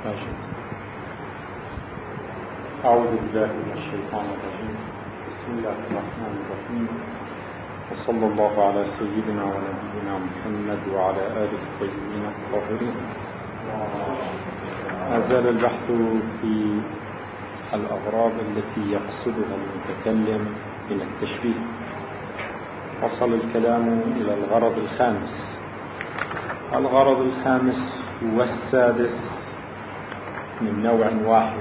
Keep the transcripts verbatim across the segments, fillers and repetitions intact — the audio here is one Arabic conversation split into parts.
ماشي. أعوذ بالله من الشيطان الرجيم. بسم الله الرحمن الرحيم، وصلى الله على سيدنا ونبينا محمد وعلى آله الطيبين الطاهرين. ما زال البحث في الأغراض التي يقصدها المتكلم من التشبيه. وصل الكلام إلى الغرض الخامس. الغرض الخامس والسادس من نوع واحد،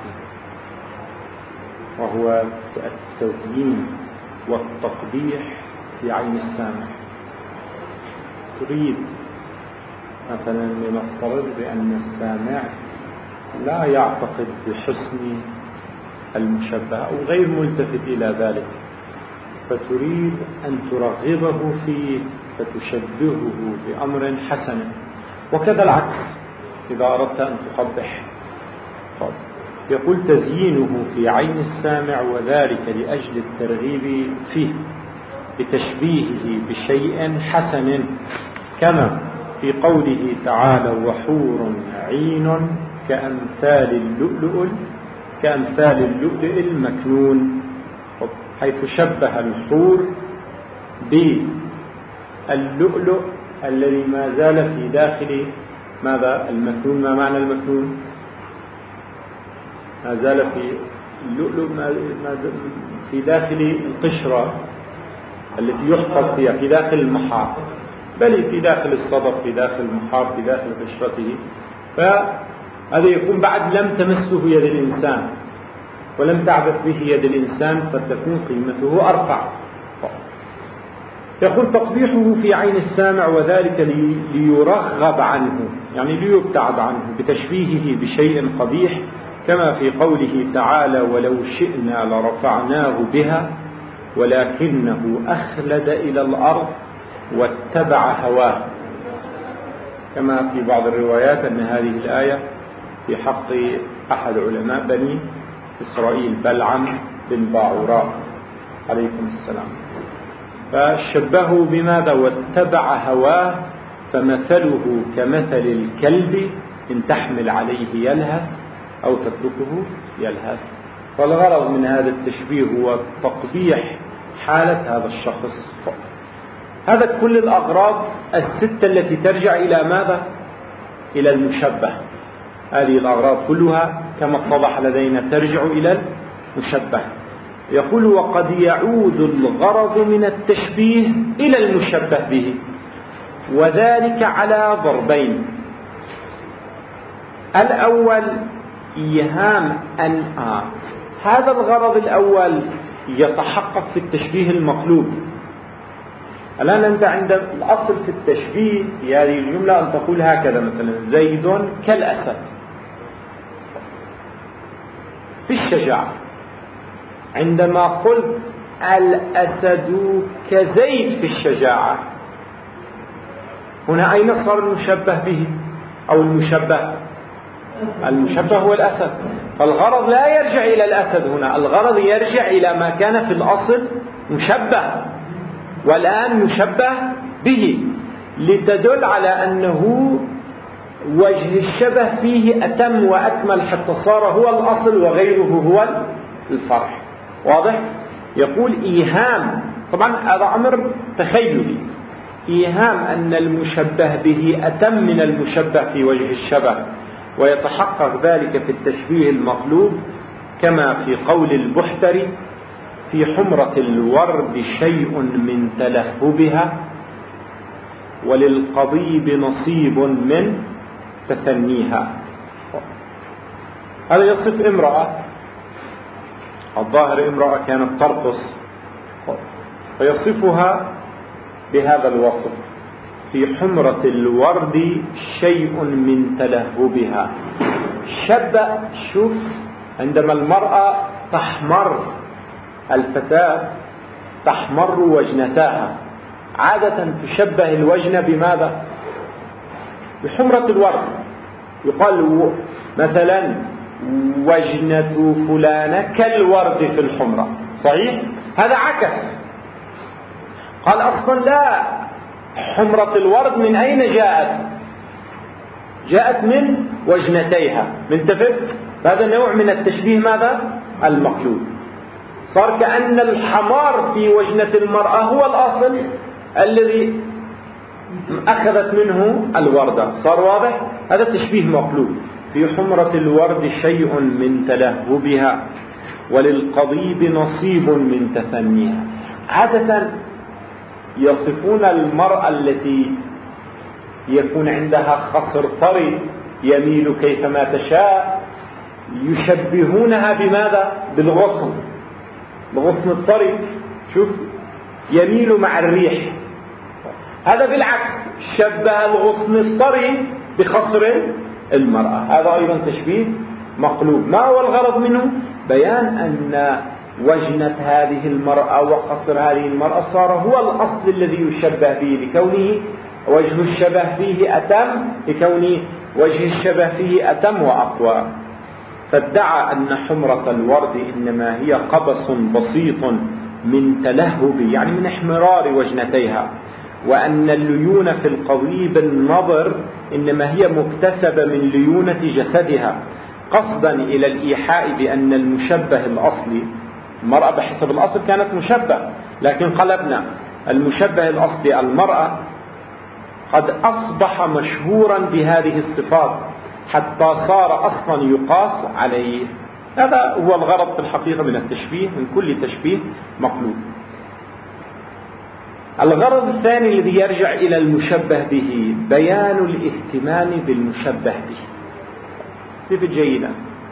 وهو التزيين والتقبيح في عين السامع. تريد مثلا لنفترض بأن السامع لا يعتقد بحسن المشبه أو غير ملتفت إلى ذلك، فتريد أن ترغبه فيه فتشبهه بأمر حسن، وكذا العكس إذا أردت أن تقبح. يقول تزيينه في عين السامع، وذلك لأجل الترغيب فيه بتشبيهه بشيء حسن، كما في قوله تعالى وحور عين كأمثال اللؤلؤ كأمثال اللؤلؤ المكنون، حيث شبه الحور باللؤلؤ الذي ما زال في داخل ماذا المكنون. ما معنى المكنون؟ ما زال في اللؤلؤ في داخل القشرة التي يحفظ فيها، في داخل المحار، بل في داخل الصدف، في داخل المحار، في داخل قشرته. فهذا يكون بعد لم تمسه يد الإنسان ولم تعبث به يد الإنسان، فتكون قيمته أرفع. يقول تقبيحه في عين السامع، وذلك ليرغب عنه، يعني ليبتعد عنه بتشبيهه بشيء قبيح، كما في قوله تعالى ولو شئنا لرفعناه بها ولكنه أخلد إلى الأرض واتبع هواه، كما في بعض الروايات أن هذه الآية في حق أحد علماء بني إسرائيل بلعم بن باعوراء عليكم السلام. فشبهه بماذا؟ واتبع هواه، فمثله كمثل الكلب إن تحمل عليه يلهث أو تتركه يلهث. فالغرض من هذا التشبيه هو تقبيح حالة هذا الشخص. هذا كل الأغراض الستة التي ترجع إلى ماذا؟ إلى المشبه. هذه الأغراض كلها كما اتضح لدينا ترجع إلى المشبه. يقول وقد يعود الغرض من التشبيه إلى المشبه به، وذلك على ضربين. الأول إيهام أن آه. هذا الغرض الأول يتحقق في التشبيه المطلوب. الآن أنت عند الأصل في التشبيه في هذه الجملة أن تقول هكذا مثلا زيد كالأسد في الشجاعة. عندما قلت الأسد كزيد في الشجاعة، هنا أين صار المشبه به أو المشبه؟ المشبه هو الأسد. فالغرض لا يرجع إلى الأسد هنا، الغرض يرجع إلى ما كان في الأصل مشبه والآن مشبه به، لتدل على أنه وجه الشبه فيه أتم وأكمل حتى صار هو الأصل وغيره هو الفرع. واضح؟ يقول إيهام، طبعا هذا أمر تخيلي، إيهام أن المشبه به أتم من المشبه في وجه الشبه، ويتحقق ذلك في التشبيه المطلوب، كما في قول البحتري في حمرة الورد شيء من تلهبها وللقضيب نصيب من تثنيها. هذا يصف امرأة، الظاهر امرأة كانت ترقص، فيصفها بهذا الوصف في حمرة الورد شيء من تلهبها. شبه، شوف عندما المرأة تحمر، الفتاة تحمر وجنتاها، عادة تشبه الوجن بماذا؟ بحمرة الورد. يقال مثلا وجنة فلانة كالورد في الحمرة، صحيح؟ هذا عكس. قال أصلا لا، حمرة الورد من أين جاءت؟ جاءت من وجنتيها، منتفق؟ هذا نوع من التشبيه ماذا؟ المقلوب. صار كأن الحمار في وجنة المرأة هو الأصل الذي أخذت منه الوردة. صار واضح؟ هذا تشبيه مقلوب. في حمرة الورد شيء من تلهبها وللقضيب نصيب من تثنيها. عادة يصفون المرأة التي يكون عندها خصر طري يميل كيفما تشاء، يشبهونها بماذا؟ بالغصن. الغصن الطري شوف يميل مع الريح. هذا بالعكس شبه الغصن الطري بخصر المرأة. هذا أيضا تشبيه مقلوب. ما هو الغرض منه؟ بيان أن وجنة هذه المرأة وخصر هذه المرأة صار هو الأصل الذي يشبه به، لكونه وجه الشبه فيه أتم، لكون وجه الشبه فيه أتم وأقوى. فادعى أن حمرة الورد إنما هي قبس بسيط من تلهب، يعني من احمرار وجنتيها، وأن الليون في القضيب النضر إنما هي مكتسبة من ليونة جسدها، قصدا إلى الإيحاء بأن المشبه الأصلي، المرأة بحسب الأصل كانت مشبه، لكن قلبنا المشبه الأصلي المرأة قد أصبح مشهورا بهذه الصفات حتى صار أصلا يقاس عليه. هذا هو الغرض في الحقيقة من التشبيه، من كل تشبيه مقلوب. الغرض الثاني الذي يرجع إلى المشبه به بيان الاهتمام بالمشبه به. كيف جيدا؟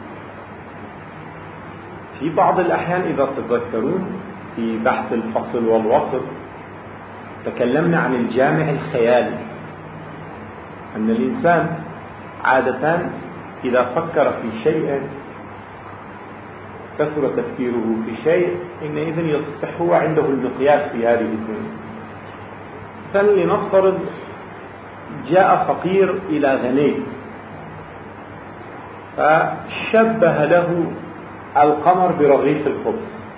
في بعض الأحيان إذا تتذكرون في بحث الفصل والوصل تكلمنا عن الجامع الخيالي، أن الإنسان عادة إذا فكر في شيء كثر تفكيره في شيء حينئذ يصبح هو عنده المقياس في هذه الدنيا. فلنفترض جاء فقير إلى غني فشبه له القمر برغيف الخبز.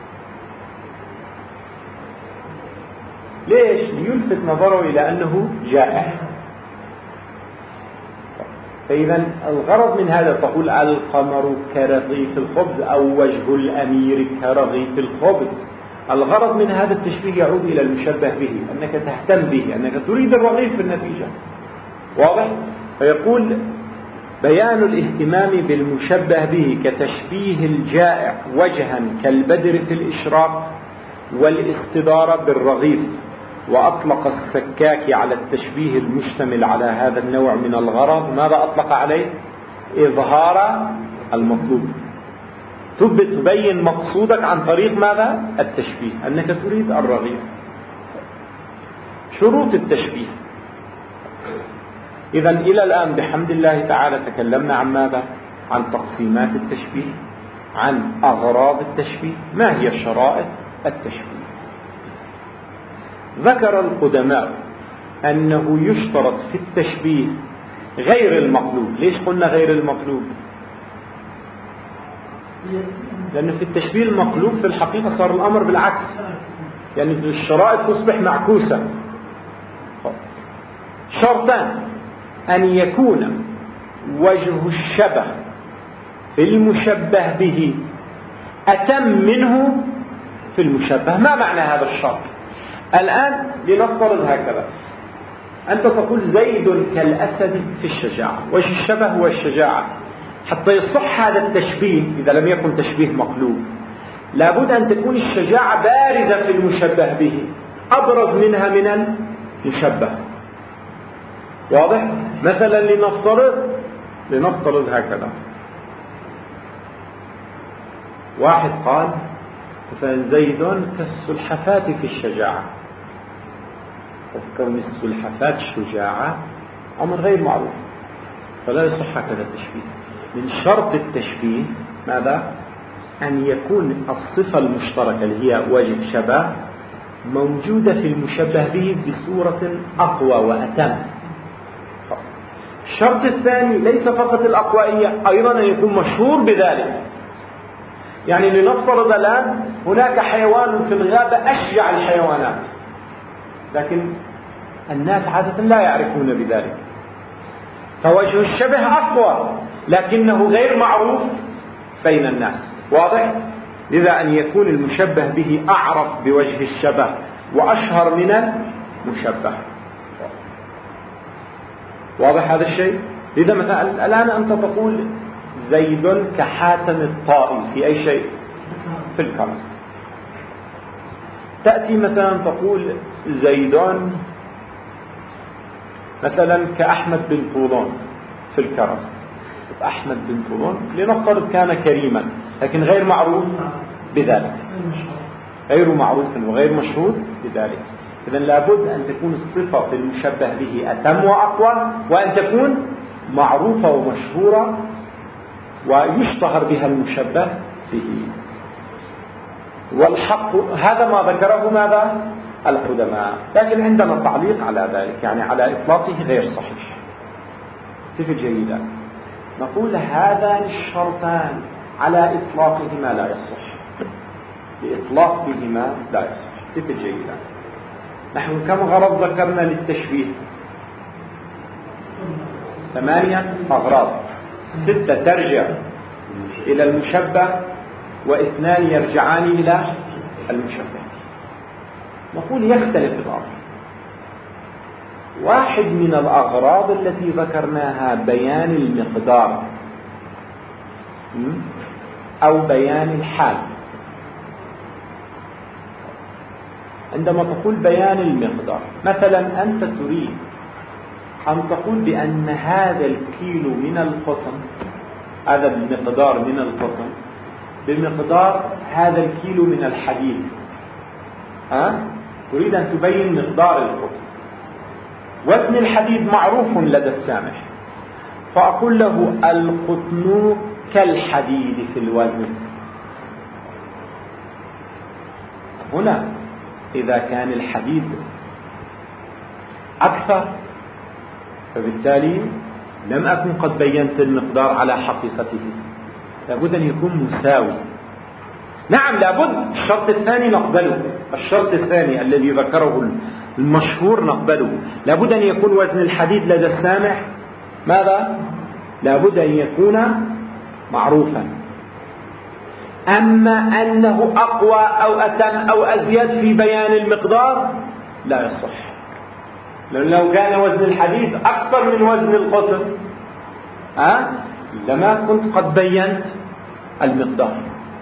ليش؟ ليلفت نظره إلى أنه جائع. فإذا الغرض من هذا تقول القمر كرغيف الخبز أو وجه الأمير كرغيف الخبز. الغرض من هذا التشبيه يعود إلى المشبه به، أنك تهتم به، أنك تريد الرغيف في النتيجة. واضح؟ فيقول بيان الاهتمام بالمشبه به كتشبيه الجائع وجها كالبدر في الإشراق والاستدارة بالرغيف. وأطلق السكاكي على التشبيه المشتمل على هذا النوع من الغرض ماذا أطلق عليه؟ إظهار المطلوب. تبين مقصودك عن طريق ماذا؟ التشبيه، أنك تريد الرغيف. شروط التشبيه. إذن إلى الآن بحمد الله تعالى تكلمنا عن ماذا؟ عن تقسيمات التشبيه، عن أغراض التشبيه، ما هي شرائط التشبيه. ذكر القدماء أنه يشترط في التشبيه غير المطلوب. ليش قلنا غير المطلوب؟ لأن في التشبيه المقلوب في الحقيقة صار الأمر بالعكس، يعني الشرائط تصبح معكوسة. شرطان: أن يكون وجه الشبه في المشبه به أتم منه في المشبه. ما معنى هذا الشرط؟ الآن لنفترض هكذا: أنت تقول زيد كالأسد في الشجاعة، وجه الشبه هو الشجاعة. حتى يصح هذا التشبيه إذا لم يكن تشبيه مقلوب لابد أن تكون الشجاعة بارزة في المشبه به، أبرز منها من المشبه. واضح؟ مثلا لنفترض لنفترض هكذا: واحد قال مثلا زيد كالسلحفاة في الشجاعة، وكون السلحفاة شجاعة أمر غير معروف، فلا يصح هكذا التشبيه. من شرط التشبيه ماذا؟ أن يكون الصفة المشتركة اللي هي وجه شبه موجودة في المشبه به بصورة أقوى وأتم. الشرط الثاني ليس فقط الأقوائية، أيضا أن يكون مشهور بذلك. يعني لنفترض الآن هناك حيوان في الغابة أشجع الحيوانات، لكن الناس عادة لا يعرفون بذلك. فوجه الشبه أقوى لكنه غير معروف بين الناس. واضح؟ لذا أن يكون المشبه به أعرف بوجه الشبه وأشهر من المشبه. واضح هذا الشيء؟ لذا مثلا الآن أنت تقول زيد كحاتم الطائي في أي شيء؟ في الكرم. تأتي مثلا تقول زيد مثلا كأحمد بن طولون في الكرم. أحمد بن طولون لنفترض كان كريما لكن غير معروف بذلك، غير معروف وغير مشهور بذلك. إذن لابد أن تكون الصفة المشبه به أتم وأقوى، وأن تكون معروفة ومشهورة ويشتهر بها المشبه به. والحق هذا ما ذكره ماذا؟ القدماء. لكن عندنا تعليق على ذلك، يعني على إطلاقه غير صحيح. كيف جيدا؟ نقول هذان الشرطان على إطلاقهما لا يصح، بإطلاق بهما لا يصح. كيف جيدا؟ نحن كم غرض ذكرنا للتشبيه؟ ثمانية أغراض، ستة ترجع إلى المشبه واثنان يرجعان إلى المشبه. نقول يختلف الأمر. واحد من الأغراض التي ذكرناها بيان المقدار أو بيان الحال. عندما تقول بيان المقدار، مثلا أنت تريد أن تقول بأن هذا الكيلو من القطن، هذا المقدار من القطن بمقدار هذا الكيلو من الحديد. أه؟ تريد أن تبين مقدار القطن. وزن الحديد معروف لدى السامع، فأقول له القطن كالحديد في الوزن. هنا إذا كان الحديد أكثر فبالتالي لم أكن قد بينت المقدار على حقيقته، لابد أن يكون مساوي. نعم لابد. الشرط الثاني نقبله، الشرط الثاني الذي ذكره المشهور نقبله. لابد أن يكون وزن الحديد لدى السامع ماذا؟ لابد أن يكون معروفا. أما أنه أقوى أو أتم أو أزيد في بيان المقدار لا يصح، لأن لو كان وزن الحديد أكثر من وزن القطن أه؟ لما كنت قد بينت المقدار.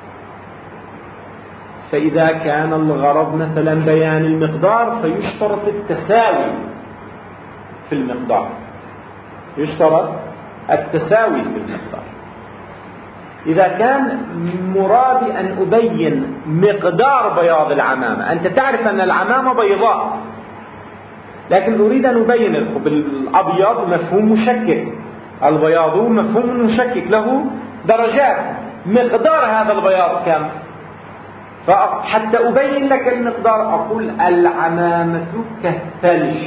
فإذا كان الغرض مثلا بيان المقدار فيشترط التساوي في المقدار، يشترط التساوي في المقدار. إذا كان مرادي أن أبين مقدار بياض العمامة، أنت تعرف أن العمامة بيضاء لكن أريد أن أبين الأبيض مفهوم مشكك، البياض مفهوم مشكك له درجات، مقدار هذا البياض كم؟ فحتى أبين لك المقدار أقول العمامة كالثلج.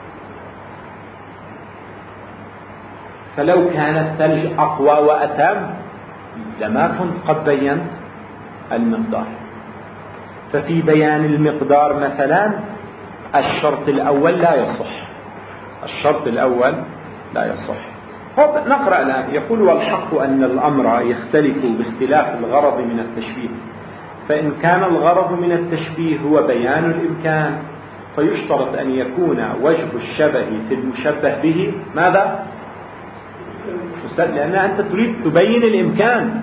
فلو كان الثلج أقوى وأتم لما كنت قد بينت المقدار. ففي بيان المقدار مثلا الشرط الأول لا يصح، الشرط الأول لا يصح. نقرأ الآن. يقول والحق أن الأمر يختلف باختلاف الغرض من التشبيه، فإن كان الغرض من التشبيه هو بيان الإمكان فيشترط أن يكون وجه الشبه في المشبه به ماذا؟ لأن أنت تريد تبين الإمكان.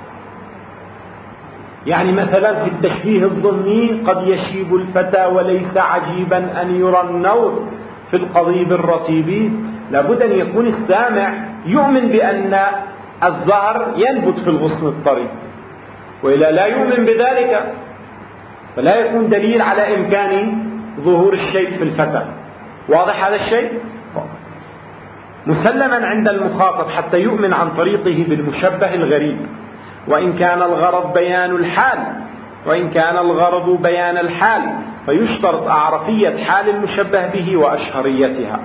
يعني مثلا في التشبيه الظني قد يشيب الفتى وليس عجيبا أن يرى النور في القضيب الرطيب. لابد أن يكون السامع يؤمن بأن الزهر ينبت في الغصن الطري، وإلا لا يؤمن بذلك فلا يكون دليل على إمكان ظهور الشيء في الفتى. واضح هذا الشيء؟ مسلما عند المخاطب حتى يؤمن عن طريقه بالمشبه الغريب. وإن كان الغرض بيان الحال وإن كان الغرض بيان الحال فيشترط أعرفية حال المشبه به وأشهريتها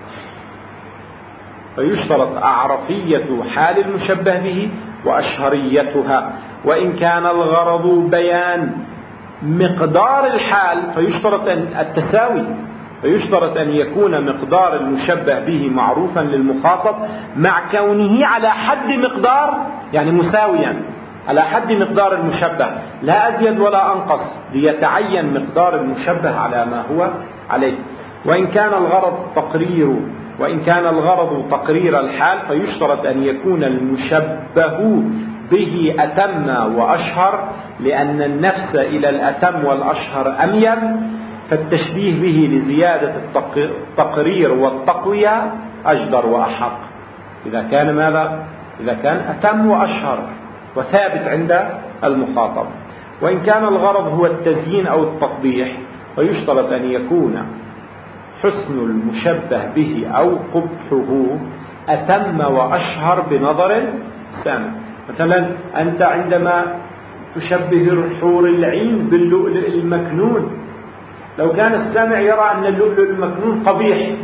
فيشترط أعرفية حال المشبه به وأشهريتها. وإن كان الغرض بيان مقدار الحال فيشترط التساوي فيشترط أن يكون مقدار المشبه به معروفا للمخاطب مع كونه على حد مقدار، يعني مساويا على حد مقدار المشبه، لا أزيد ولا أنقص، ليتعين مقدار المشبه على ما هو عليه. وإن كان الغرض تقرير وإن كان الغرض تقرير الحال فيشترط أن يكون المشبه به أتم وأشهر، لأن النفس إلى الأتم والأشهر أميل، فالتشبيه به لزيادة التقرير والتقوية أجدر وأحق إذا كان ماذا؟ إذا كان أتم وأشهر وثابت عند المخاطب. وإن كان الغرض هو التزيين أو التقبيح فيشترط أن يكون حسن المشبه به أو قبحه أتم وأشهر بنظر سامع. مثلا أنت عندما تشبه الحور العين باللؤلؤ المكنون، لو كان السامع يرى أن اللؤلؤ المكنون قبيح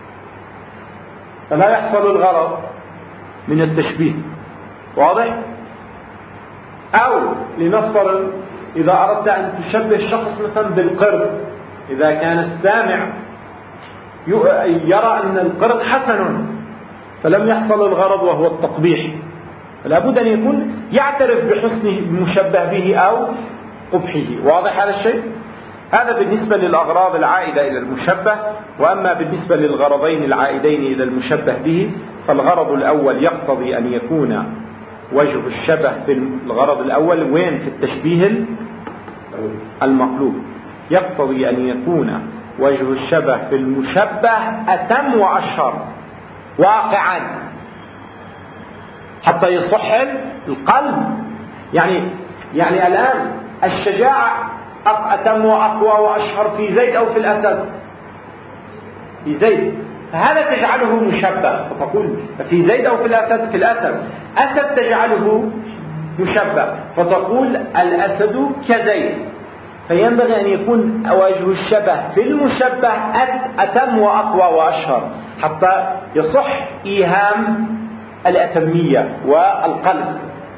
فلا يحصل الغرض من التشبيه، واضح؟ أو لنفترض إذا أردت أن تشبه شخص مثلا بالقرد، إذا كان السامع يرى أن القرد حسن فلم يحصل الغرض وهو التقبيح، فلا بد أن يكون يعترف بحسن المشبه به أو قبحه. واضح هذا الشيء؟ هذا بالنسبة للأغراض العائدة إلى المشبه. وأما بالنسبة للغرضين العائدين إلى المشبه به، فالغرض الأول يقتضي أن يكون وجه الشبه في الغرض الأول وين؟ في التشبيه المقلوب، يقتضي أن يكون وجه الشبه في المشبه أتم وأشهر واقعا حتى يصح القلب. يعني يعني الآن الشجاعة أتم وأقوى وأشهر في زيد أو في الأسد؟ في زيد، فهذا تجعله مشبه، فتقول في زيد أو في الأسد؟ في الأسد. أسد تجعله مشبه فتقول الأسد كزيد. فينبغي أن يكون وجه الشبه في المشبه أتم وأقوى وأشهر حتى يصح إيهام الأتمية والقلب،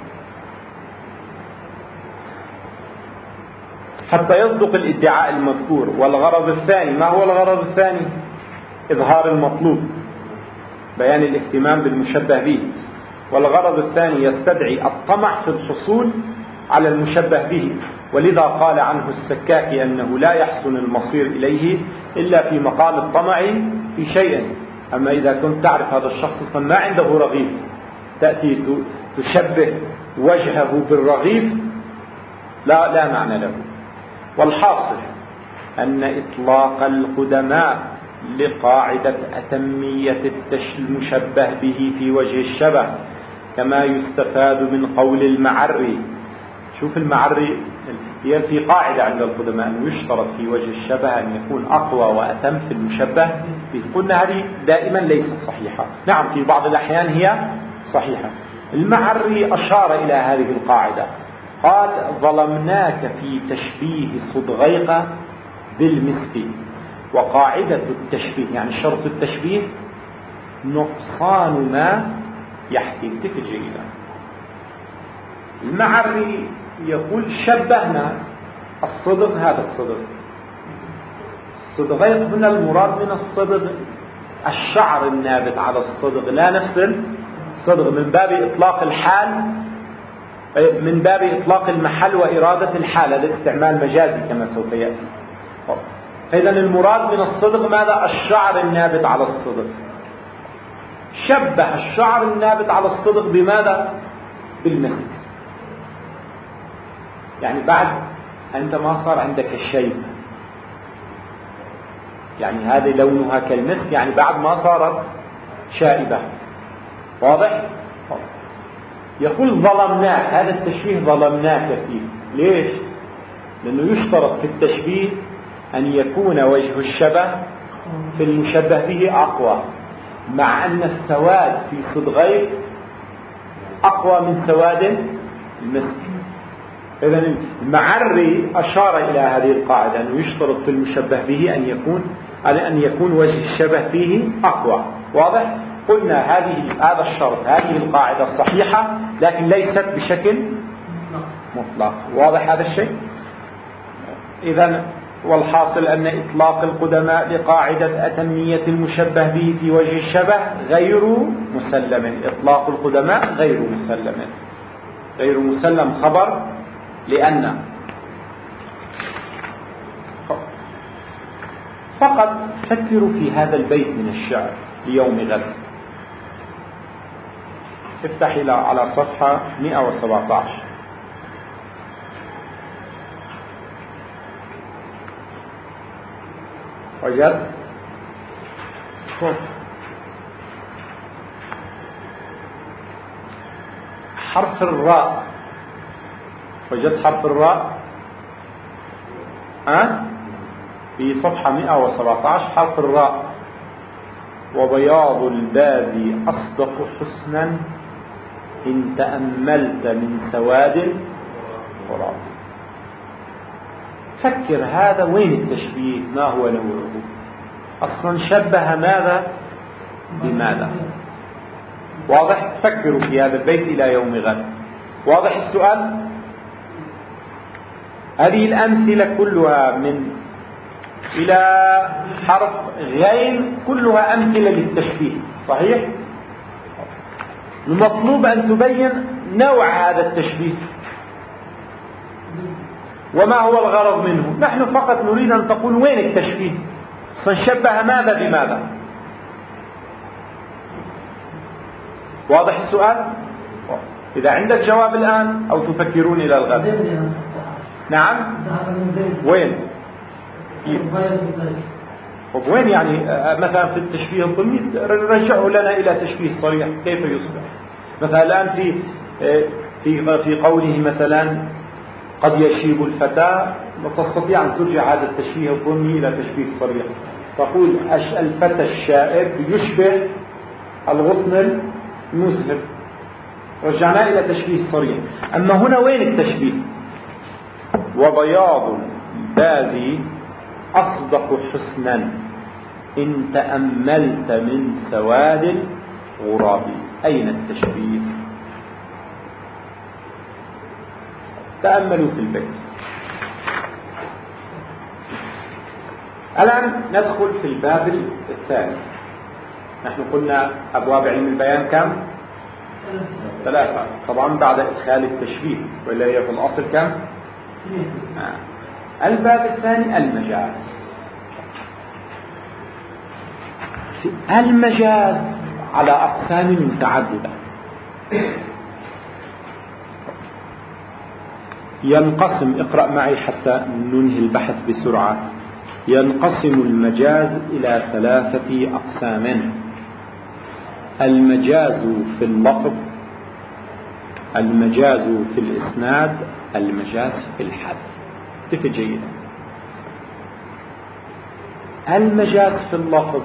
حتى يصدق الادعاء المذكور. والغرض الثاني، ما هو الغرض الثاني؟ إظهار المطلوب، بيان الاهتمام بالمشبه به. والغرض الثاني يستدعي الطمع في الحصول على المشبه به، ولذا قال عنه السكاكي أنه لا يحسن المصير إليه إلا في مقام الطمع في شيء. أما إذا كنت تعرف هذا الشخص ما عنده رغيف، تأتي تشبه وجهه بالرغيف، لا لا معنى له. والحاصل أن إطلاق القدماء لقاعدة أتمية المشبه به في وجه الشبه كما يستفاد من قول المعري. شوف المعري، هي في قاعدة عند القدماء أنه يشترط في وجه الشبه أن يكون أقوى وأتم في المشبه به. قلنا هذه دائما ليست صحيحة، نعم في بعض الأحيان هي صحيحة. المعري أشار إلى هذه القاعدة، قال ظلمناك في تشبيه صدغيق بالمسك، وقاعدة التشبيه يعني شرط التشبيه نقصان ما يحكي. انتبه جيدا، المعري يقول شبهنا الصدغ، هذا الصدغ الصدغيق هنا المراد من الصدغ الشعر النابت على الصدغ، لا نفس الصدغ، من باب إطلاق الحال، من باب إطلاق المحل وإرادة الحال، هذا استعمال مجازي كما سوف يأتي. إذن المراد من الصدغ ماذا؟ الشعر النابت على الصدغ. شبه الشعر النابت على الصدغ بماذا؟ بالمسك. يعني بعد أنت ما صار عندك الشيب، يعني هذه لونها كالمسك، يعني بعد ما صارت شائبة. واضح؟ يقول ظلمناك، هذا التشبيه ظلمناك فيه. ليش؟ لأنه يشترط في التشبيه أن يكون وجه الشبه في المشبه به أقوى، مع أن السواد في صدغيك أقوى من سواد المسك. إذن المعري أشار إلى هذه القاعدة أنه يشترط في المشبه به أن يكون على أن يكون وجه الشبه فيه أقوى. واضح؟ قلنا هذه هذا الشرط، هذه القاعدة صحيحة لكن ليست بشكل مطلق. واضح هذا الشيء؟ إذن والحاصل أن إطلاق القدماء لقاعدة أتمية المشبه به في وجه الشبه غير مسلم. إطلاق القدماء غير مسلم. غير مسلم خبر، لأن فقط فكروا في هذا البيت من الشعر ليوم غد. افتح على صفحة مئة وسبعة عشر. وجد حرف الراء. وجدت حرف الراء أه؟ في صفحة مئة وسبعة عشر حرف الراء. وبياض الباب أصدق حسنا إن تأملت من سواد الغراب. فكر هذا وين التشبيه؟ ما هو نوعه؟ أصلا شبه ماذا بماذا؟ واضح؟ فكروا في هذا البيت إلى يوم غد. واضح السؤال؟ هذه الأمثلة كلها من إلى حرف غين كلها أمثلة للتشبيه، صحيح؟ المطلوب أن تبين نوع هذا التشبيه وما هو الغرض منه. نحن فقط نريد أن تقول وين التشبيه، فنشبه ماذا بماذا. واضح السؤال؟ إذا عندك جواب الآن أو تفكرون إلى الغد. نعم، وين؟ وين يعني مثلا في التشبيه الضمني رجعه لنا إلى تشبيه صريح كيف يصبح. مثلا الآن في في في قوله مثلا قد يشيب الفتى، تستطيع أن ترجع هذا التشبيه الضمني إلى تشبيه صريح. تقول الفتى الشائب يشبه الغصن المسهر، رجعناه إلى تشبيه صريح. أما هنا وين التشبيه؟ وبياض الباب أصدق حسنا إن تأملت من سواد الغراب. أين التشبيه؟ تأملوا في البيت. الآن ندخل في الباب الثاني. نحن قلنا أبواب علم البيان كم؟ ثلاثة طبعا بعد إدخال التشبيه، ولا هي في الأصل كم؟ آه. الباب الثاني المجاز. المجاز على أقسام متعددة. ينقسم، اقرأ معي حتى ننهي البحث بسرعة. ينقسم المجاز إلى ثلاثة أقسام: المجاز في اللفظ، المجاز في الإسناد، المجاز في الحد. كيف جيدا؟ المجاز في اللفظ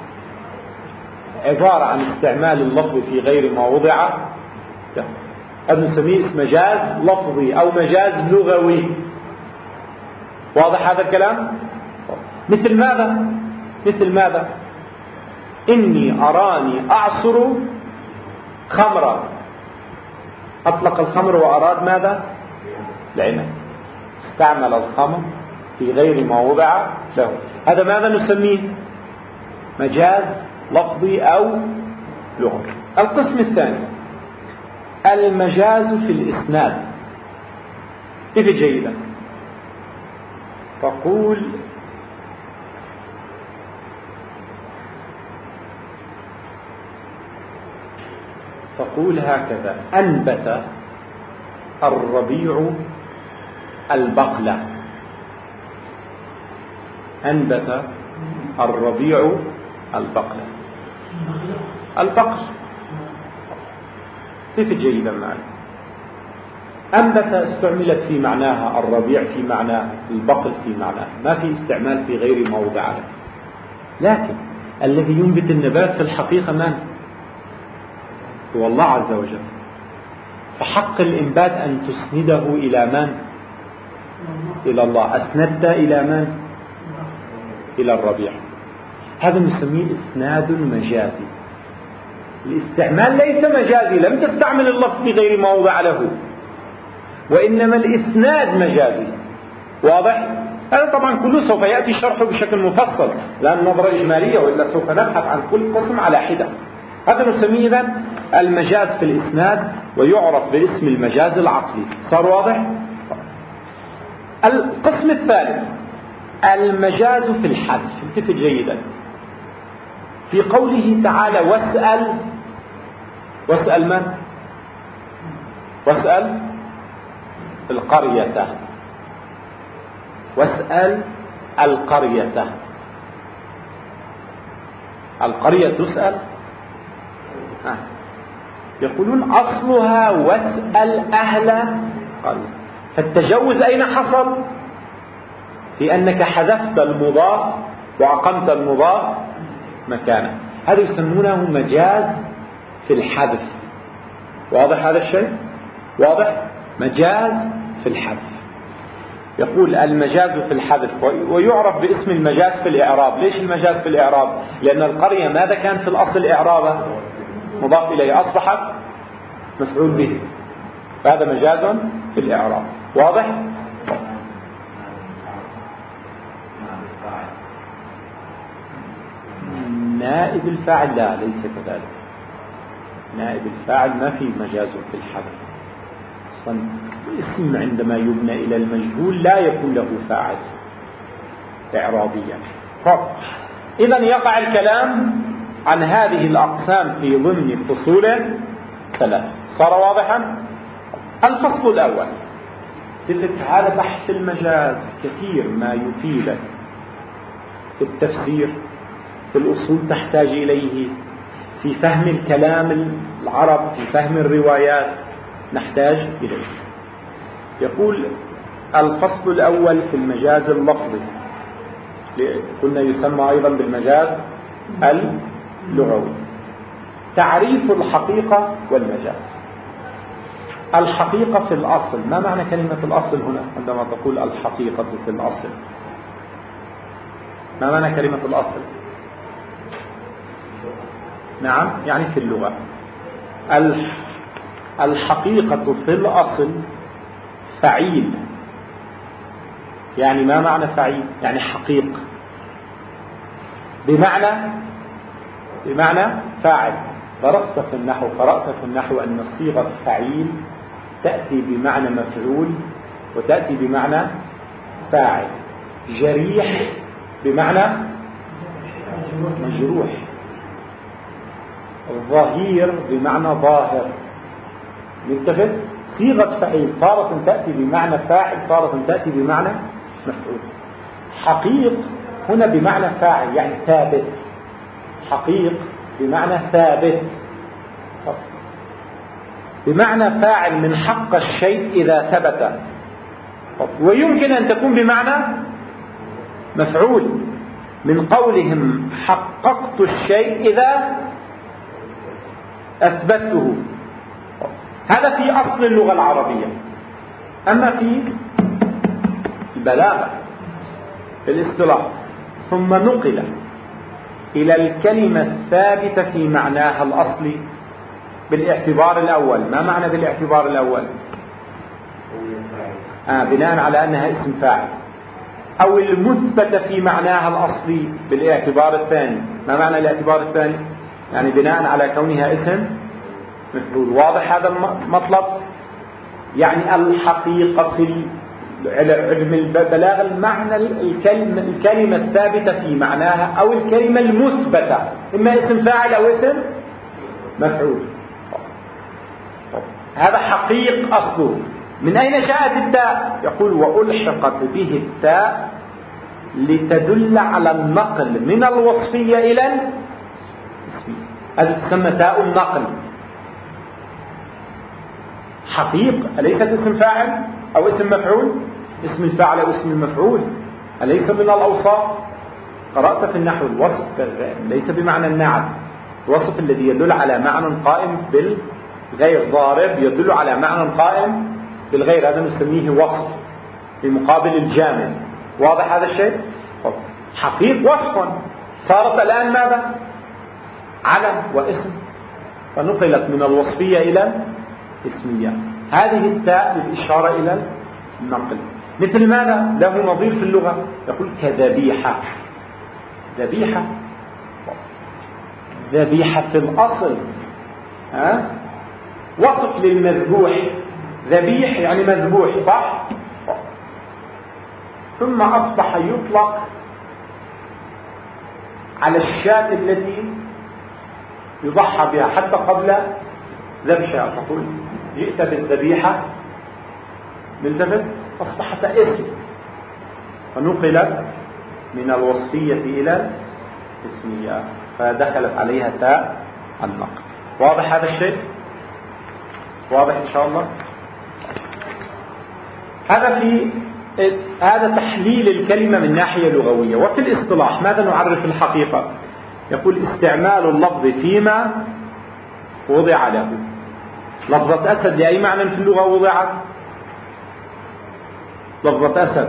عبارة عن استعمال اللفظ في غير ما وضع. هذا نسميه مجاز لفظي أو مجاز لغوي. واضح هذا الكلام؟ مثل ماذا؟ مثل ماذا؟ إني أراني أعصر خمرا. أطلق الخمر وأراد ماذا؟ العنب. استعمل الخمر في غير ما وضع له. هذا ماذا نسميه؟ مجاز لفظي أو لغوي. القسم الثاني المجاز في الإسناد. كيف جيدا؟ تقول تقول هكذا: أنبت الربيع البقلة. أنبت الربيع البقلة. البقل كيف جيدا معي؟ أنبت استعملت في معناها، الربيع في معناها، البقل في معناها، ما في استعمال في غير موضع له. لكن الذي ينبت النبات في الحقيقة من؟ هو الله عز وجل. فحق الإنبات أن تسنده إلى من؟ إلى الله. أسندت إلى من؟ إلى الربيع. هذا نسميه إسناد مجازي. الاستعمال ليس مجازي، لم تستعمل اللفظ في غير ما وضع له، وإنما الإسناد مجازي. واضح؟ هذا طبعا كله سوف يأتي شرحه بشكل مفصل، لأن نظرة إجمالية، وإلا سوف نبحث عن كل قسم على حدة. هذا نسميه إذن المجاز في الإسناد، ويعرف باسم المجاز العقلي. صار واضح؟ القسم الثالث المجاز في الحذف. التفت جيدا في قوله تعالى واسأل. واسأل من؟ واسأل القرية. واسأل القرية. القرية تسأل. آه. يقولون أصلها واسأل أهل قرية. فالتجوز أين حصل؟ في أنك حذفت المضاف وأقمت المضاف مكانه. هذا يسمونه مجاز في الحذف. واضح هذا الشيء؟ واضح؟ مجاز في الحذف. يقول المجاز في الحذف، ويعرف باسم المجاز في الإعراب. ليش المجاز في الإعراب؟ لأن القرية ماذا كان في الأصل إعرابه؟ مضاف إليه، أصبحت مفعول به، فهذا مجاز في الإعراب. واضح؟ نائب الفاعل لا، ليس كذلك. نائب الفاعل ما في مجاز في الحذف. أصلا الاسم عندما يبنى إلى المجهول لا يكون له فاعل إعرابيا. إذن يقع الكلام عن هذه الأقسام في ضمن فصول ثلاث. صار واضحا؟ الفصل الأول، هذا بحث المجاز كثير ما يفيدك في التفسير، في الأصول تحتاج إليه، في فهم الكلام العرب، في فهم الروايات نحتاج إليه. يقول الفصل الأول في المجاز اللفظي، قلنا يسمى أيضا بالمجاز اللغوي. تعريف الحقيقة والمجاز. الحقيقة في الأصل، ما معنى كلمة الأصل هنا عندما تقول الحقيقة في الأصل؟ ما معنى كلمة الأصل؟ نعم، يعني في اللغة. الحقيقة في الأصل فعيل. يعني ما معنى فعيل؟ يعني حقيق، بمعنى بمعنى فاعل. درست في النحو، قرأت في النحو أن صيغة فعيل تأتي بمعنى مفعول وتأتي بمعنى فاعل. جريح بمعنى مجروح. ظهير بمعنى ظاهر. نتفق؟ صيغة فعيل تارة تأتي بمعنى فاعل، تارة تأتي بمعنى مفعول. حقيق هنا بمعنى فاعل، يعني ثابت. حقيق بمعنى ثابت، بمعنى فاعل من حق الشيء إذا ثبت. ويمكن أن تكون بمعنى مفعول، من قولهم حققت الشيء إذا أثبته. هذا في أصل اللغة العربية. أما في البلاغة، في الاصطلاح، ثم نقل إلى الكلمة الثابتة في معناها الأصلي بالاعتبار الأول. ما معنى بالاعتبار الأول؟ آه بناء على أنها اسم فاعل. أو المثبتة في معناها الأصلي بالاعتبار الثاني. ما معنى الاعتبار الثاني؟ يعني بناء على كونها اسم مفعول. واضح هذا المطلب؟ يعني الحقيقة في علم البلاغة المعنى الكلمة, الكلمة الثابتة في معناها، أو الكلمة المثبتة، إما اسم فاعل أو اسم مفعول. هذا حقيق أصله. من أين جاءت التاء؟ يقول وألحقت به التاء لتدل على النقل من الوصفية إلى الاسمية. هذا تسمى تاء النقل. حقيق أليست اسم فاعل أو اسم مفعول؟ اسم الفاعل أو اسم المفعول أليس من الأوصاف؟ قرأت في النحو الوصف ليس بمعنى النعت. الوصف الذي يدل على معنى قائم بالغير، ضارب يدل على معنى قائم بالغير، هذا نسميه وصف في مقابل الجامد. واضح هذا الشيء؟ حقيق وصف، صارت الآن ماذا؟ علم واسم، فنقلت من الوصفية إلى الاسمية. هذه التاء للإشارة إلى النقل. مثل ماذا؟ له نظير في اللغة، يقول كذبيحة. ذبيحة ذبيحة في الأصل ها؟ وصف للمذبوح، ذبيح يعني مذبوح، صح؟ ثم أصبح يطلق على الشاة التي يضحى بها حتى قبل ذبحها، تقول جئت بالذبيحة ملتفت، أصبحت اسم فنقلت من الوصفية إلى الاسمية فدخلت عليها تاء النقل. واضح هذا الشيء؟ واضح إن شاء الله؟ هذا في هذا تحليل الكلمة من ناحية لغوية. وفي الاصطلاح ماذا نعرف الحقيقة؟ يقول استعمال اللفظ فيما وضع له. لفظة أسد لأي معنى في اللغة وضعت؟ لفظة أسد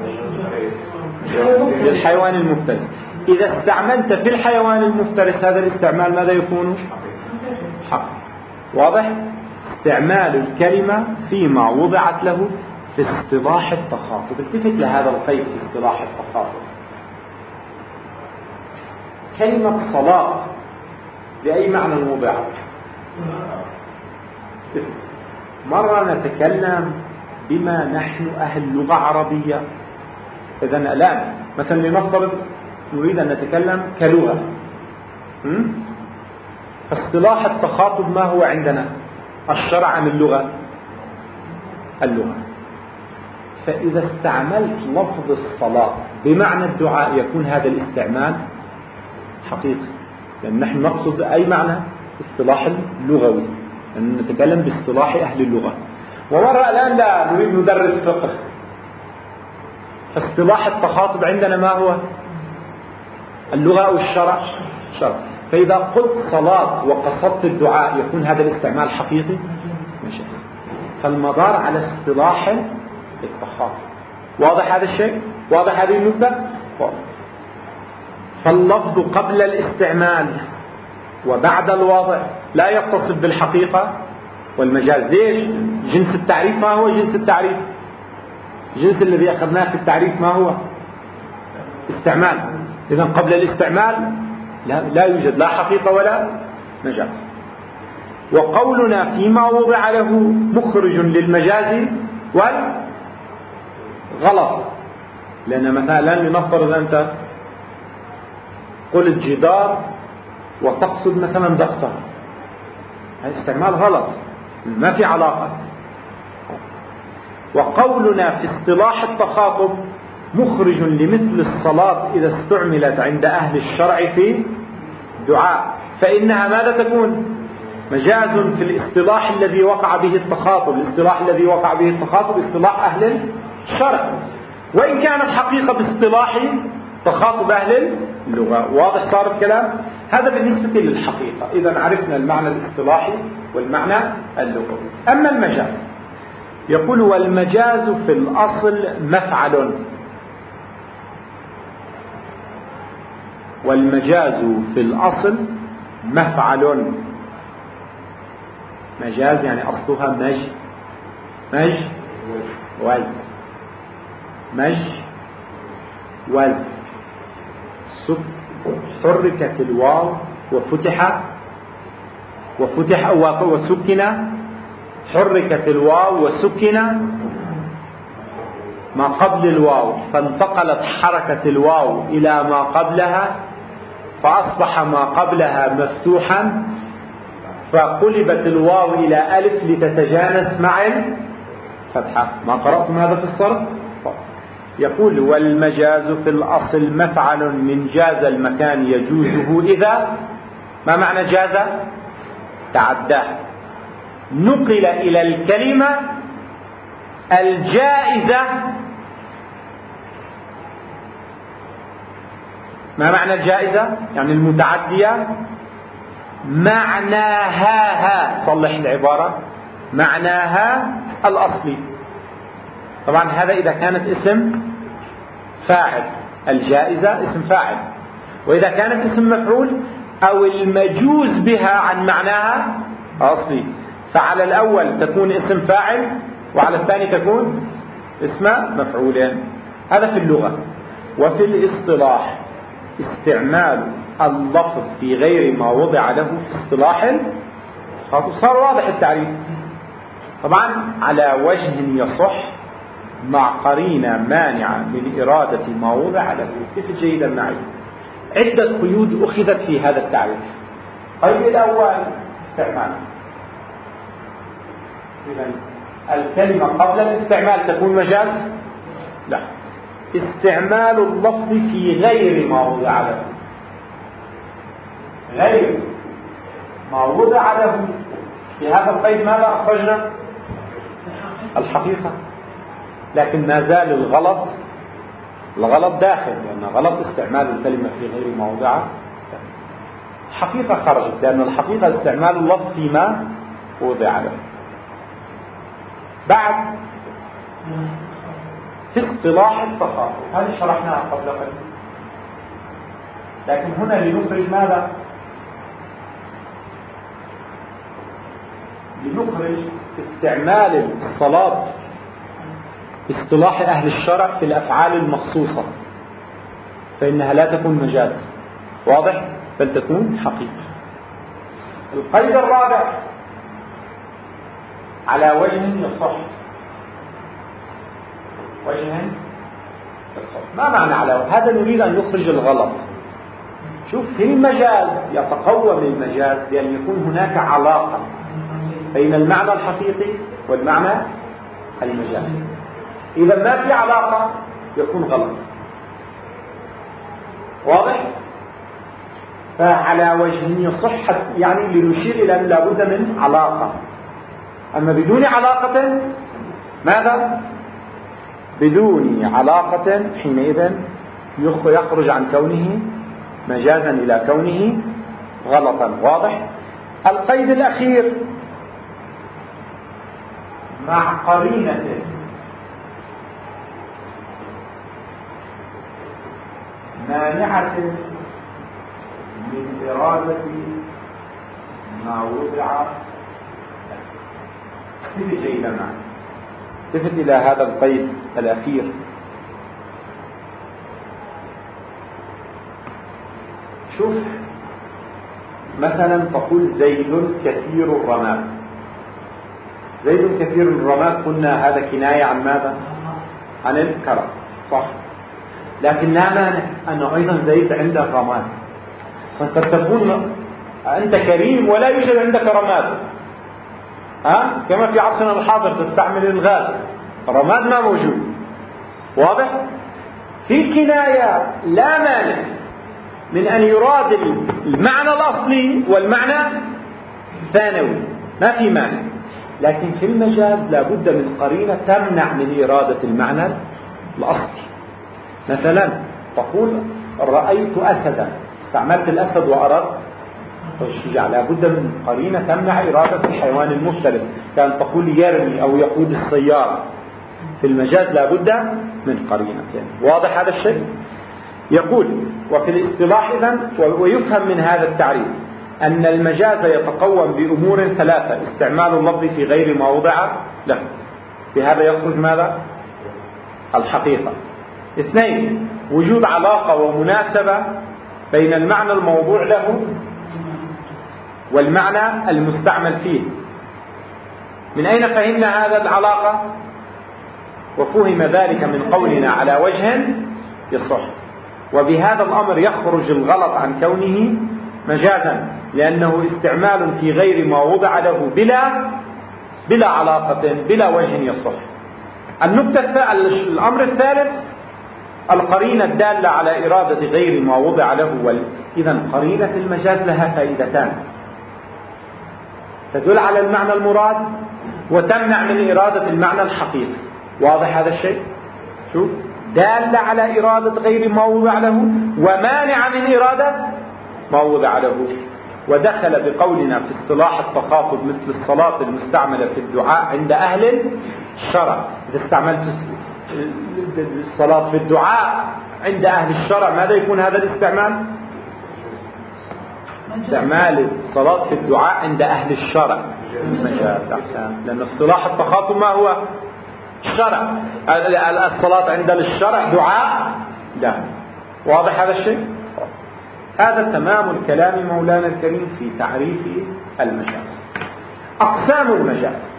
للحيوان المفترس. إذا استعملت في الحيوان المفترس هذا الاستعمال ماذا يكون؟ حق. واضح؟ استعمال الكلمة فيما وضعت له في اصطلاح التخاطب. التفت لهذا القيد في اصطلاح التخاطب. كلمة صلاة بأي معنى وضعت؟ مرة نتكلم بما نحن أهل لغة عربية. إذن الآن مثلا لنفترض نريد أن نتكلم كلغة، اصطلاح التخاطب ما هو عندنا؟ الشرع عن اللغة اللغة. فإذا استعملت لفظ الصلاة بمعنى الدعاء يكون هذا الاستعمال حقيقي، لأن نحن نقصد أي معنى؟ اصطلاح اللغوي، لأن نتكلم باصطلاح أهل اللغة. ومرة الآن لا نريد ندرس فقه، فاصطلاح التخاطب عندنا ما هو؟ اللغة أو الشرع؟ الشرع. فإذا قلت صلاة وقصدت الدعاء يكون هذا الاستعمال حقيقي؟ ماشي. فالمدار على اصطلاح التخاطب. واضح هذا الشيء؟ واضح هذه النقطة؟ واضح. فاللفظ قبل الاستعمال وبعد الوضع لا يتصل بالحقيقة والمجاز. ليش؟ جنس التعريف ما هو جنس التعريف؟ الجنس الذي أخذناه في التعريف ما هو؟ استعمال. إذن قبل الاستعمال لا, لا يوجد لا حقيقة ولا مجاز. وقولنا فيما وضع له مخرج للمجاز والغلط. لأن مثلا لنفترض أنت قلت جدار وتقصد مثلا دفتر، هذا استعمال غلط ما في علاقة. وقولنا في اصطلاح التخاطب مخرج لمثل الصلاة إذا استعملت عند أهل الشرع في دعاء فإنها ماذا تكون؟ مجاز في الاصطلاح الذي وقع به التخاطب. الاصطلاح الذي وقع به التخاطب اصطلاح أهل الشرع، وإن كانت حقيقة باصطلاح تخاطب أهل اللغة. واضح صار الكلام؟ هذا بالنسبة للحقيقة. إذا عرفنا المعنى الاصطلاحي والمعنى اللغوي. أما المجاز يقول والمجاز في الأصل مفعل. والمجاز في الأصل مفعل. مجاز يعني أصلها مج مج وز مج وز. حركت الواو وفتح وفتح وسكن. حركت الواو وسكن ما قبل الواو فانتقلت حركة الواو إلى ما قبلها فأصبح ما قبلها مفتوحا فقلبت الواو إلى ألف لتتجانس مع الفتحة. ما قرأتم هذا في الصرف؟ يقول والمجاز في الأصل مفعل من جاز المكان يجوزه إذا ما معنى جاز؟ تعدى. نقل إلى الكلمة الجائزة. ما معنى الجائزة؟ يعني المتعدية. معناها ها صلح العبارة معناها الأصلي. طبعا هذا إذا كانت اسم فاعل. الجائزة اسم فاعل. وإذا كانت اسم مفعول أو المجوز بها عن معناها أصلي فعلى الأول تكون اسم فاعل وعلى الثاني تكون اسم مفعول. هذا في اللغة. وفي الاصطلاح استعمال اللفظ في غير ما وضع له في اصطلاح صار واضح التعريف طبعا على وجه يصح مع قرينة مانعة من إرادة ما وضع له. كيف جيدا معي؟ عدة قيود أخذت في هذا التعريف. القيد الأول استعمال. إذن الكلمة قبل الاستعمال تكون مجاز؟ لا. استعمال اللفظ في غير ما وضع له، غير ما وضع له. في هذا القيد ماذا أخرجنا؟ الحقيقة. لكن ما زال الغلط الغلط داخل، لأن غلط استعمال الكلمة في غير ما وضع. الحقيقة خرجت، لأن الحقيقة استعمال اللفظ فيما وضع له. بعد في اصطلاح التخاطب، هذه شرحناها قبل قليل، لكن هنا لنخرج ماذا؟ لنخرج استعمال الصلاة اصطلاح أهل الشرع في الأفعال المخصوصة، فإنها لا تكون مجاز، واضح؟ بل تكون حقيقة. القيد الرابع على وجه يصح. وجه يصح، ما معنى على؟ هذا نريد أن نخرج الغلط. شوف، في المجاز يتقوم المجاز بأن يكون هناك علاقة بين المعنى الحقيقي والمعنى المجازي. إذا ما في علاقة يكون غلط، واضح؟ فعلى وجه يصح يعني لنشير إلى أن لابد من علاقة. أما بدون علاقة ماذا؟ بدون علاقة حينئذ يخرج عن كونه مجازا إلى كونه غلطا، واضح؟ القيد الأخير مع قرينة مانعة من إرادة ما وضع. التفت جيدا معي، التفت إلى هذا القيد الأخير. شوف مثلا تقول زيد كثير الرماد. زيد كثير الرماد، قلنا هذا كناية عن ماذا؟ عن الكرم، صح؟ لكن لا مانع أن أيضا زيد عنده رماد. فقد تكون أنت كريم ولا يوجد عندك رماد، ها؟ كما في عصرنا الحاضر تستعمل الغاز، رماد ما موجود، واضح؟ في الكناية لا مانع من أن يراد المعنى الأصلي والمعنى الثانوي، ما في مانع. لكن في المجاز لابد من قرينة تمنع من إرادة المعنى الأصلي. مثلا تقول رأيت أسدا، استعملت الأسد وأردت الشجاع، لابد من قرينة تمنع إرادة الحيوان المفترس، كان تقول يرمي أو يقود السيارة. في المجاز لابد من قرينة، واضح هذا الشيء؟ يقول وفي الاصطلاح إذن، ويفهم من هذا التعريف أن المجاز يتقوم بأمور ثلاثة: استعمال اللفظ في غير ما وضع له، في هذا يخرج ماذا؟ الحقيقة. اثنين، وجود علاقة ومناسبة بين المعنى الموضوع له والمعنى المستعمل فيه. من أين فهمنا هذا العلاقة؟ وفهم ذلك من قولنا على وجه يصح. وبهذا الأمر يخرج الغلط عن كونه مجازا، لأنه استعمال في غير ما وضع له بلا بلا علاقة، بلا وجه يصح. النقطة الأمر الثالث القرينة الدالة على إرادة غير ما وضع له. إذن قرينة المجاز لها فائدتان: تدل على المعنى المراد وتمنع من إرادة المعنى الحقيقي. واضح هذا الشيء؟ شوف، دالة على إرادة غير ما وضع له ومانع من إرادة ما وضع له. ودخل بقولنا في اصطلاح التخاطب مثل الصلاة المستعملة في الدعاء عند أهل الشرع. إذا استعملت الصلاة في الدعاء عند أهل الشرع ماذا يكون هذا الاستعمال؟ استعمال الصلاة في الدعاء عند أهل الشرع مجاز، أحسن. لأن اصطلاح التخاطب ما هو؟ الشرع الصلاة عند الشرع دعاء؟ لا. واضح هذا الشيء؟ هذا تمام الكلام مولانا الكريم في تعريف المجاز. أقسام المجاز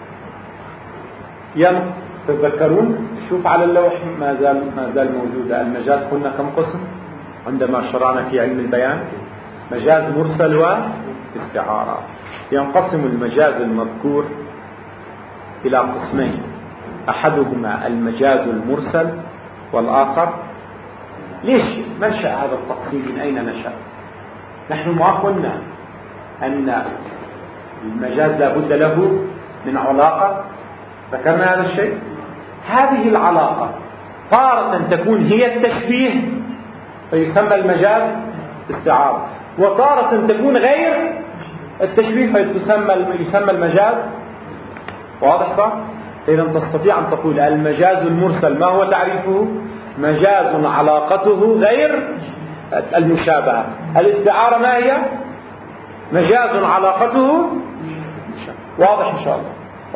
ين... تذكرون شوف على اللوح ما زال ما زال موجودة. المجاز قلنا كم قسم عندما شرعنا في علم البيان؟ مجاز مرسل واستعارة. ينقسم المجاز المذكور إلى قسمين، أحدهما المجاز المرسل والآخر. ليش منشأ هذا التقسيم؟ من أين نشأ؟ نحن ما قلنا أن المجاز لا بد له من علاقة؟ ذكرنا هذا الشيء. هذه العلاقة تارة تكون هي التشبيه فيسمى المجاز استعارة، وتارة تكون غير التشبيه فيسمى يسمى المجاز. واضح صح؟ إذا تستطيع أن تقول المجاز المرسل ما هو تعريفه؟ مجاز علاقته غير المشابهة. الاستعارة ما هي؟ مجاز علاقته. واضح إن شاء الله.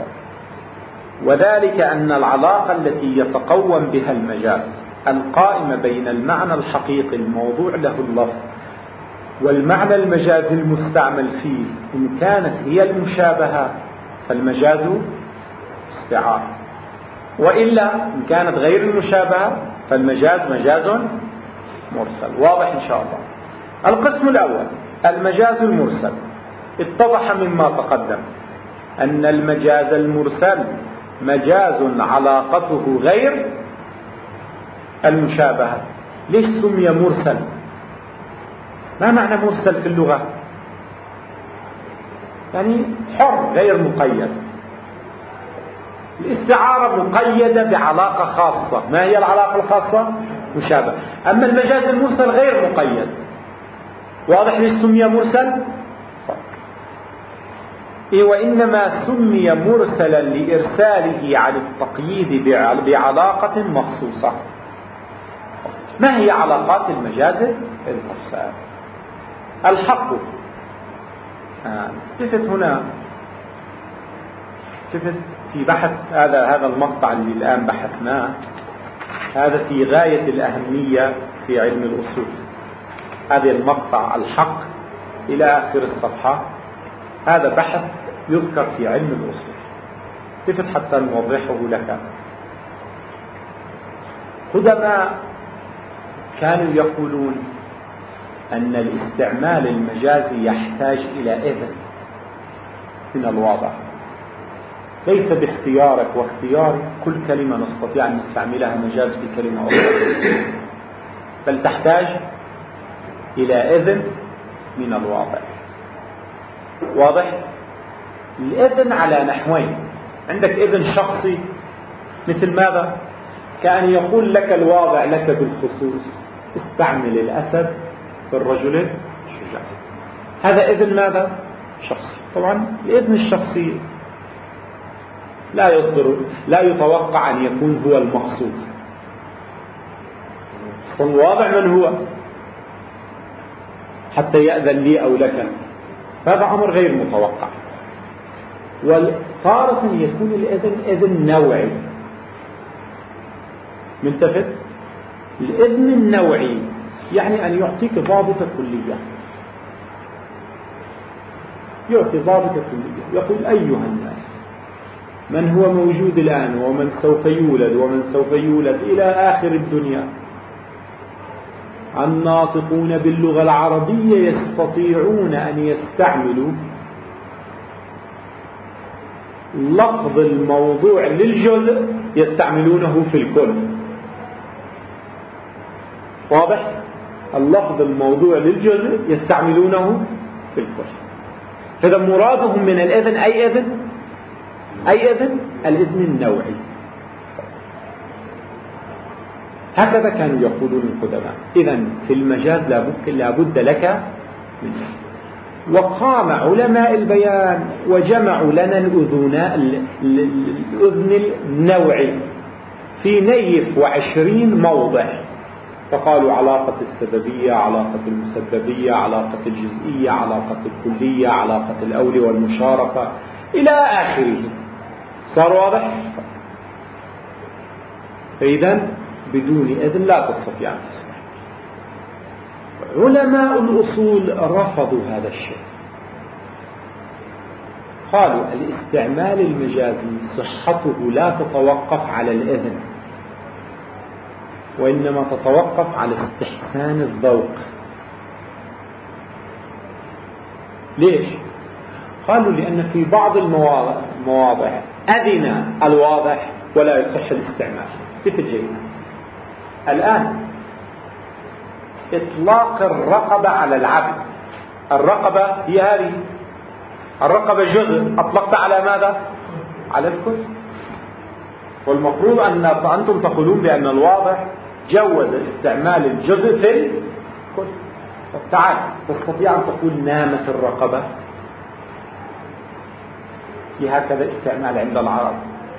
وذلك أن العلاقة التي يتقوم بها المجاز القائمة بين المعنى الحقيقي الموضوع له اللفظ والمعنى المجازي المستعمل فيه إن كانت هي المشابهة فالمجاز استعارة، وإلا إن كانت غير المشابهة فالمجاز مجاز مرسل. واضح إن شاء الله. القسم الأول المجاز المرسل. اتضح مما تقدم أن المجاز المرسل مجاز علاقته غير المشابهة. ليش سمي مرسل؟ ما معنى مرسل في اللغة؟ يعني حر غير مقيد. الاستعارة مقيدة بعلاقة خاصة. ما هي العلاقة الخاصة؟ مشابهة. أما المجاز المرسل غير مقيد. واضح ليش سمي مرسل؟ إيه وإنما سمي مرسلا لإرساله عن التقييد بعلاقة مخصوصة. ما هي علاقات المجاز المرسل؟ الحق. آه. شفت هنا شفت في بحث هذا هذا المقطع اللي الآن بحثناه، هذا في غاية الأهمية في علم الأصول. هذا المقطع الحق إلى آخر الصفحة هذا بحث يذكر في علم الأصول. شفت حتى نوضحه لك. قدماء كانوا يقولون أن الاستعمال المجازي يحتاج إلى إذن من الواضع، ليس باختيارك واختياري كل كلمة نستطيع أن نستعملها مجاز في كلمة أخرى، بل تحتاج إلى إذن من الواضع. واضح؟ الإذن على نحوين. عندك إذن شخصي مثل ماذا؟ كأن يقول لك الواضع لك بالخصوص استعمل الأسد في الرجل الشجاع. هذا إذن ماذا؟ شخصي. طبعا الإذن الشخصي لا يصدر لا يتوقع أن يكون هو المقصود. الواضع من هو حتى يأذن لي أو لك؟ هذا أمر غير متوقع. وتارة يكون الإذن إذن نوعي. ملتفت؟ الإذن النوعي يعني أن يعطيك ضابطة كلية، يعطي ضابطة كلية، يقول أيها الناس من هو موجود الآن ومن سوف يولد ومن سوف يولد إلى آخر الدنيا، الناطقون باللغة العربية يستطيعون أن يستعملوا لفظ الموضوع للجزء يستعملونه في الكل. واضح؟ اللفظ الموضوع للجزء يستعملونه في الكل. فإذا مرادهم من الإذن أي إذن؟ أي إذن؟ الإذن النوعي. هكذا كانوا يقولون القدماء. إذن في المجاز لا بد لك منه. وقام علماء البيان وجمعوا لنا الأذن النوعي في نيف وعشرين موضع، فقالوا علاقة السببية، علاقة المسببية، علاقة الجزئية، علاقة الكلية، علاقة الأول والمشاركة إلى آخره. صار واضح؟ فإذا بدون إذن لا تستطيع أن تسمح. علماء الأصول رفضوا هذا الشيء، قالوا الاستعمال المجازي صحته لا تتوقف على الإذن، وإنما تتوقف على استحسان الذوق. ليش؟ قالوا لأن في بعض المواضع أذن الواضح ولا يصح الاستعمال، مثل جينا الآن إطلاق الرقبة على العبد. الرقبة هي هذه الرقبة جزء، أطلقت على ماذا؟ على الكل. والمفروض أن أنتم تقولون بأن الواضح جوز استعمال الجزء في الكل. تعال، تستطيع أن تقول نامت الرقبة، في هكذا استعمال عند العرب.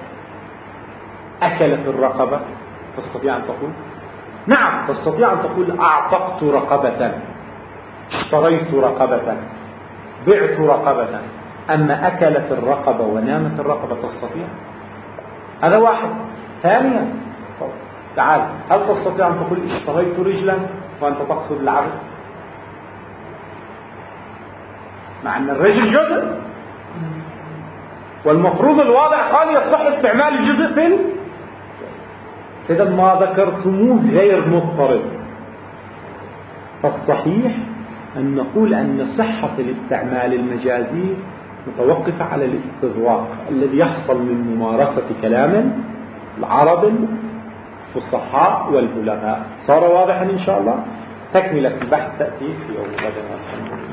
أكلت الرقبة، تستطيع أن تقول نعم، تستطيع أن تقول أعتقت رقبة، اشتريت رقبة، بعت رقبة. أما أكلت الرقبة ونامت الرقبة تستطيع؟ هذا واحد. ثانيا تعال، هل تستطيع أن تقول اشتريت رجلا وأنت تقصد العبد؟ مع أن الرجل جزء، والمفروض الواضع قال يصح استعمال الجزء في. إذا ما ذكرتموه غير مضطرد. فالصحيح أن نقول أن صحة الاستعمال المجازي متوقفة على الاستذواق الذي يحصل من ممارسة كلام العرب الفصحاء والبلغاء. صار واضحا إن شاء الله؟ تكملة البحث تأتي في يوم غد.